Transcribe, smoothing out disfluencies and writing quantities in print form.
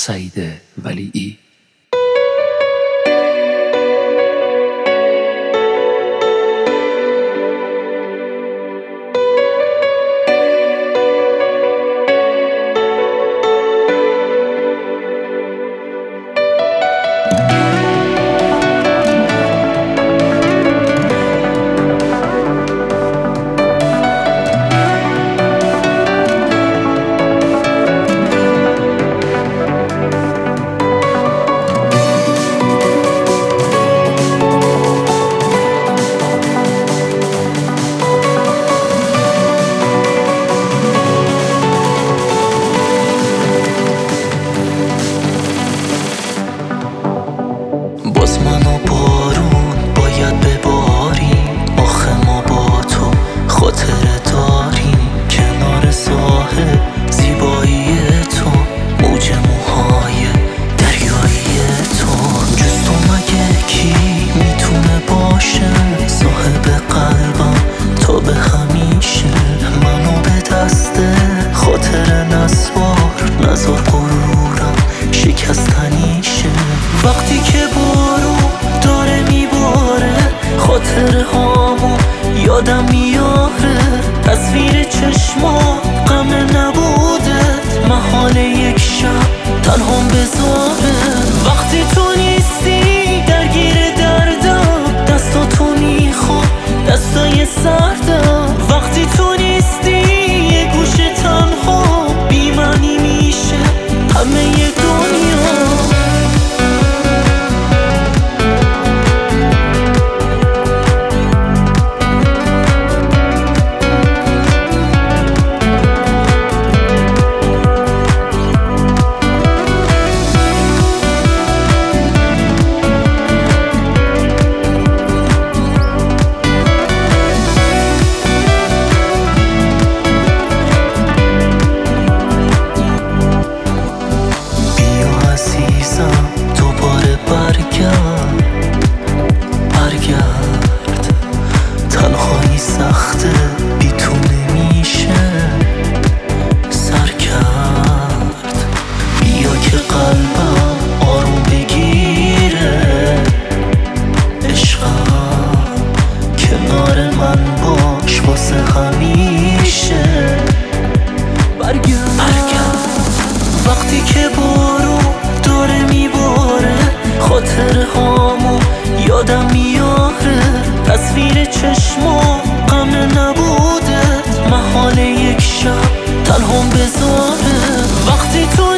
سعید ولیعی. باز من و بارون باید بباریم، آخه ما با تو خاطره داریم. کنار ساحل زیبایی تو، موج موهای دریایی تو. جز تو مگه کی میتونه باشه صاحب قلبم تا به همیشه؟ منو به دست خاطر نسوار، نزار غرورم شکستنیشه. وقتی که داره میباره خاطره هامو یادم میاره، تصویر چشما غم نبودت محال یک شب تنهام بذاره. وقتی تو نیستی درگیر دردم، دستاتو میخوام دستای سردم. وقتی تو نیستی یه گوشه تنها بی‌معنی میشه همه دنیا. برگرد تنهایی سخته، بی تو نمیشه سر کرد. بیا که قلبم آروم بگیره، عشقم کنار من باش واسه همیشه. برگرد وقتی که بارون داره میباره خاطره هامو یادم میاره، تصویر چشما غم نبودت محال یک شب تنهام بذاره. وقتی تو